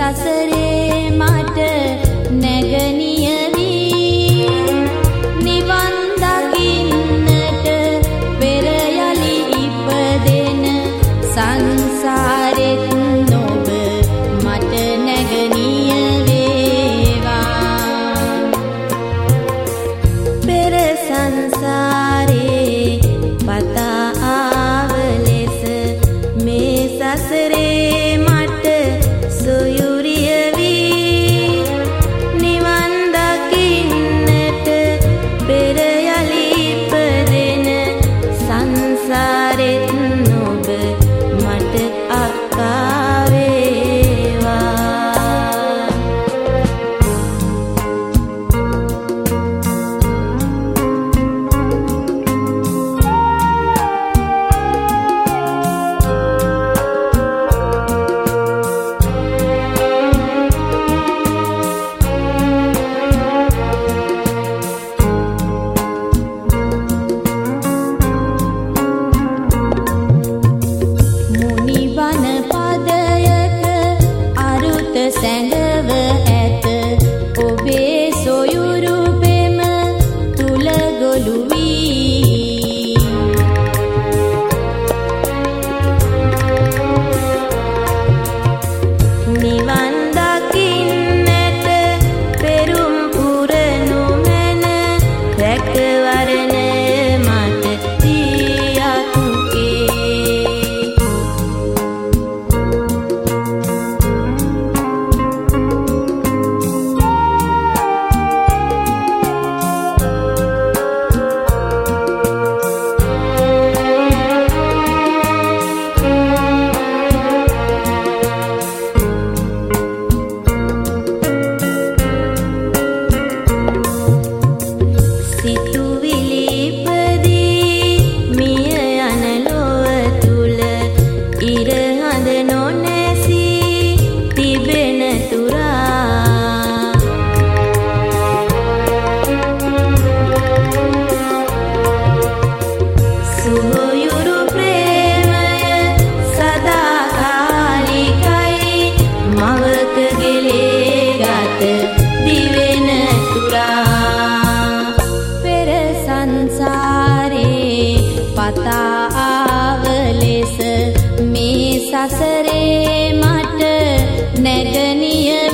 සසරේ මට නැගණිය වී නිවන් දකින්නට පෙර යලි ඉපදෙන සංසාරෙත් නොබ මට නැගණිය වේවා. පෙර සංසාරේ පතා ආව ලෙස මේ සසරේ මට සොයුරිය වී නිවන් දකින්නට පෙර යලි ඉපදෙන සංසාරෙත් නොබ මට අක්කා වේවා. මුනිවන පදයක අරුත සැඟව ඇත ඔබේ සොයුරු පෙම තුල ගොළු වී. නිවන් දකින්නට පෙරුම් පුරනු මැන රැකවරණ මට තියතුකේ. සිතුවිලි ඉපදී මිය යන ලොව තුල ඉර හඳ නොනැසී තිබෙන තුරා සුහුයුරු ප්‍රේමය සදාකාලිකයි මවක ගෙලේ ගත දිවෙන තුරා. පෙර සංසාරේ පතා ආව ලෙස මේ සසරේ මට නැගණිය